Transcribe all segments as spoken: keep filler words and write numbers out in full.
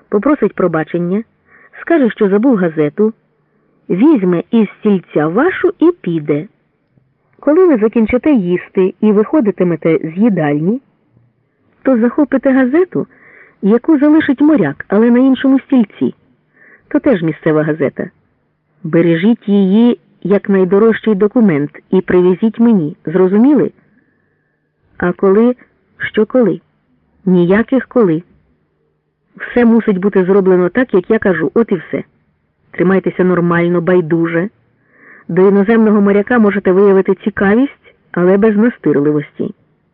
попросить пробачення, скаже, що забув газету, візьме із стільця вашу і піде. Коли ви закінчите їсти і виходитимете з їдальні, то захопите газету, яку залишить моряк, але на іншому стільці. То теж місцева газета. Бережіть її як найдорожчий документ і привезіть мені. Зрозуміли? А коли? Що коли? Ніяких коли. Все мусить бути зроблено так, як я кажу. От і все. Тримайтеся нормально, байдуже. До іноземного моряка можете виявити цікавість, але без настирливості.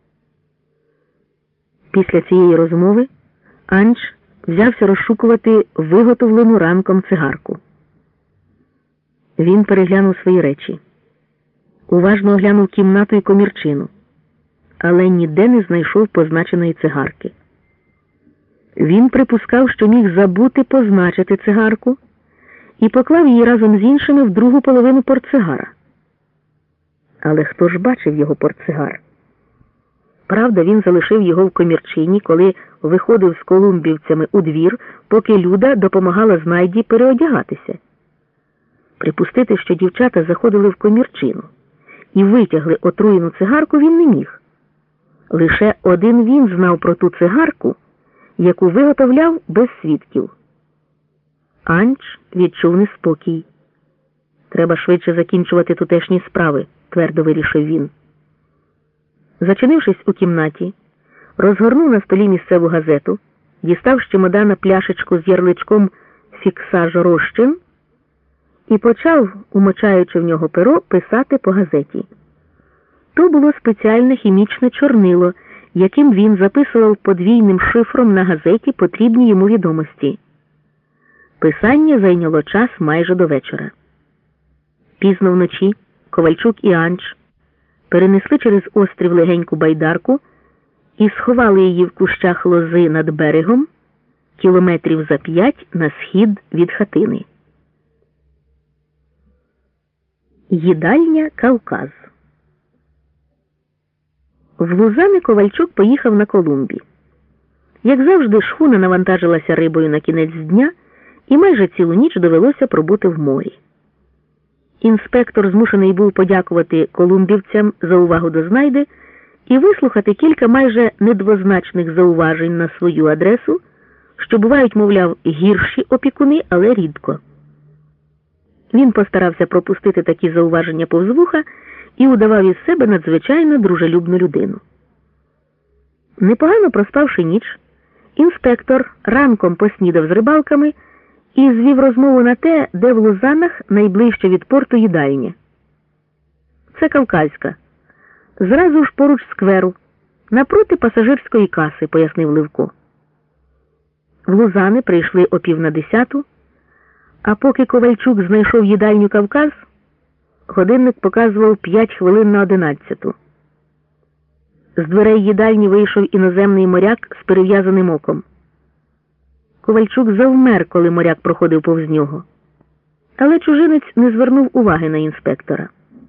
Після цієї розмови Анч взявся розшукувати виготовлену ранком цигарку. Він переглянув свої речі. Уважно оглянув кімнату і комірчину, але ніде не знайшов позначеної цигарки. Він припускав, що міг забути позначити цигарку, і поклав її разом з іншими в другу половину портсигара. Але хто ж бачив його портсигар? Правда, він залишив його в комірчині, коли виходив з колумбівцями у двір, поки Люда допомагала знайді переодягатися. Припустити, що дівчата заходили в комірчину і витягли отруєну цигарку, він не міг. Лише один він знав про ту цигарку, яку виготовляв без свідків. Анч відчув неспокій. Треба швидше закінчувати тутешні справи, твердо вирішив він. Зачинившись у кімнаті, розгорнув на столі місцеву газету, дістав з чемодана пляшечку з ярличком «Фіксаж розчин» і почав, умочаючи в нього перо, писати по газеті. То було спеціальне хімічне чорнило, яким він записував подвійним шифром на газеті потрібні йому відомості. Писання зайняло час майже до вечора. Пізно вночі Ковальчук і Анч перенесли через острів легеньку байдарку і сховали її в кущах лози над берегом, кілометрів за п'ять на схід від хатини. Їдальня «Кавказ». В Лузани Ковальчук поїхав на Колумбі. Як завжди, шхуна навантажилася рибою на кінець дня, і майже цілу ніч довелося пробути в морі. Інспектор змушений був подякувати колумбівцям за увагу до знайди і вислухати кілька майже недвозначних зауважень на свою адресу, що бувають, мовляв, гірші опікуни, але рідко. Він постарався пропустити такі зауваження повз вуха і удавав із себе надзвичайно дружелюбну людину. Непогано проспавши ніч, інспектор ранком поснідав з рибалками і звів розмову на те, де в Лузанах найближче від порту їдальня. Це Кавказька. Зразу ж поруч скверу, напроти пасажирської каси, пояснив Левко. В Лузани прийшли о пів на десяту, а поки Ковальчук знайшов їдальню «Кавказ», годинник показував п'ять хвилин на одинадцяту. З дверей їдальні вийшов іноземний моряк з перев'язаним оком. Ковальчук завмер, коли моряк проходив повз нього. Але чужинець не звернув уваги на інспектора.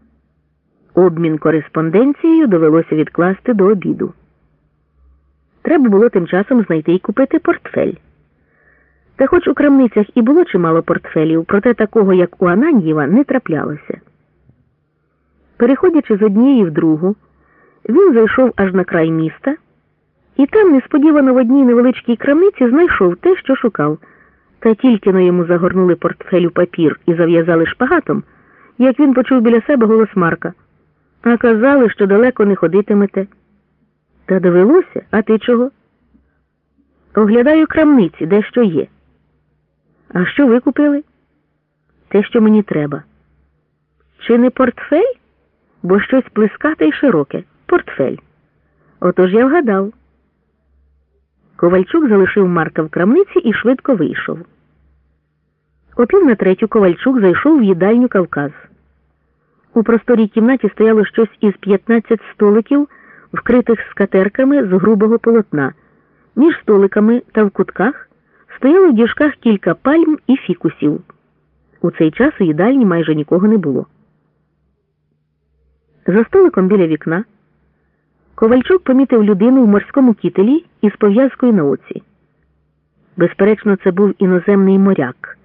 Обмін кореспонденцією довелося відкласти до обіду. Треба було тим часом знайти і купити портфель. Та хоч у крамницях і було чимало портфелів, проте такого, як у Ананьєва, не траплялося. Переходячи з однієї в другу, він зайшов аж на край міста, і там несподівано в одній невеличкій крамниці знайшов те, що шукав. Та тільки-но йому загорнули портфель у папір і зав'язали шпагатом, як він почув біля себе голос Марка. А казали, що далеко не ходитимете. Та довелося, а ти чого? Оглядаю крамниці, де що є. А що ви купили? Те, що мені треба. Чи не портфель? Бо щось плескате й широке. Портфель. Отож я вгадав. Ковальчук залишив Марка в крамниці і швидко вийшов. О пів на третю Ковальчук зайшов в їдальню «Кавказ». У просторій кімнаті стояло щось із п'ятнадцять столиків, вкритих скатерками з грубого полотна. Між столиками та в кутках стояло в діжках кілька пальм і фікусів. У цей час у їдальні майже нікого не було. За столиком біля вікна Ковальчук помітив людину в морському кітелі із пов'язкою на оці. Безперечно, це був іноземний моряк.